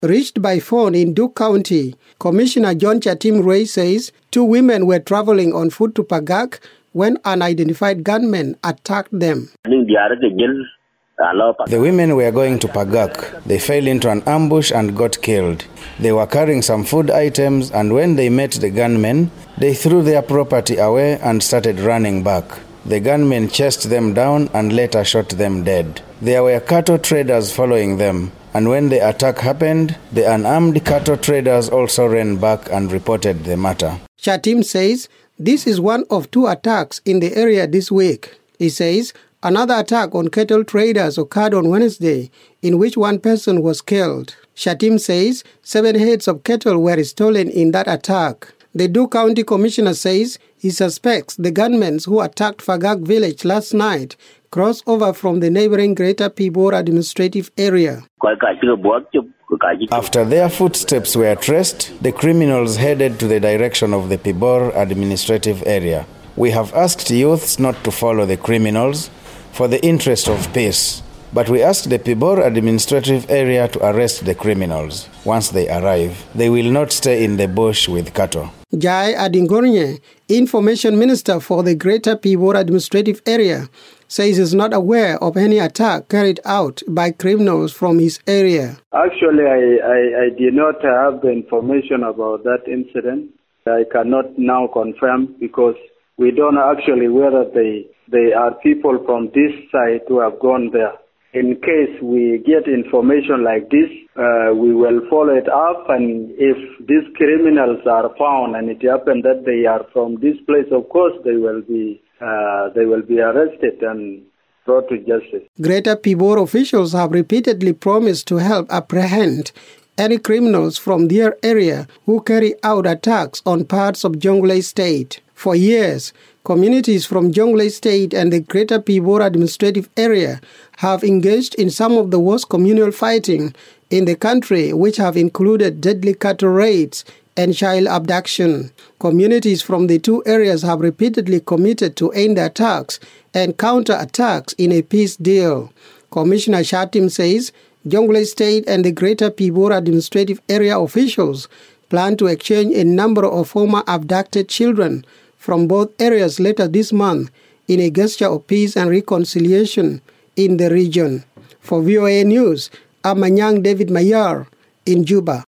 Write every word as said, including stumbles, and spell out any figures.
Reached by phone in Duke County, Commissioner John Chatim Ray says two women were traveling on foot to Pagak when unidentified gunmen attacked them. The women were going to Pagak. They fell into an ambush and got killed. They were carrying some food items, and when they met the gunmen, they threw their property away and started running back. The gunmen chased them down and later shot them dead. There were cattle traders following them, and when the attack happened, the unarmed cattle traders also ran back and reported the matter. Chatim says this is one of two attacks in the area this week. He says another attack on cattle traders occurred on Wednesday, in which one person was killed. Chatim says seven heads of cattle were stolen in that attack. The Duke County Commissioner says he suspects the gunmen who attacked Pagak village last night crossed over from the neighboring Greater Pibor administrative area. After their footsteps were traced, the criminals headed to the direction of the Pibor administrative area. We have asked youths not to follow the criminals for the interest of peace, but we asked the Pibor administrative area to arrest the criminals. Once they arrive, they will not stay in the bush with cattle. Jai Adingornye, Information Minister for the Greater Pibor administrative area, says he is not aware of any attack carried out by criminals from his area. Actually, I, I, I did not have the information about that incident. I cannot now confirm because we don't know actually whether they, they are people from this side who have gone there. In case we get information like this, uh, we will follow it up, and if these criminals are found and it happened that they are from this place, of course they will be uh, they will be arrested and brought to justice. Greater Pibor officials have repeatedly promised to help apprehend any criminals from their area who carry out attacks on parts of Jonglei State. For years, communities from Jonglei State and the Greater Pibor administrative area have engaged in some of the worst communal fighting in the country, which have included deadly cattle raids and child abduction. Communities from the two areas have repeatedly committed to end the attacks and counter attacks in a peace deal. Commissioner Chatim says Jonglei State and the Greater Pibor administrative area officials plan to exchange a number of former abducted children from both areas later this month in a gesture of peace and reconciliation in the region. For V O A News, I'm Manyang David Mayar in Juba.